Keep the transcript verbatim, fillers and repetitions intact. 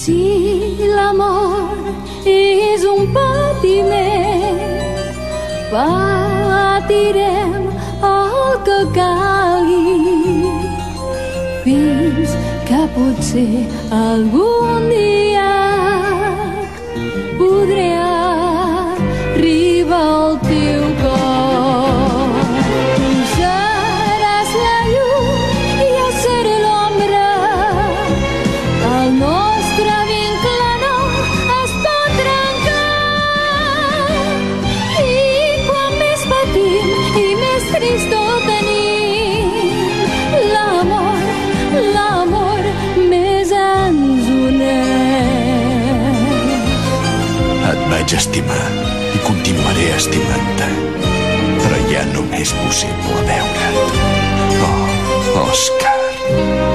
Si l'amor és un patiment, patirem el que calgui, fins que potser algun dia podré arribar al teu cor. Tu seràs la llum i jo seré l'ombra, el nostre vincle no es pot trencar. I quan més patim i més tristor tenim, l'amor, l'amor més ens uneix. Et vaig estimar i continuaré estimant-te, però ja no m'és possible veure't. Oh, Òscar.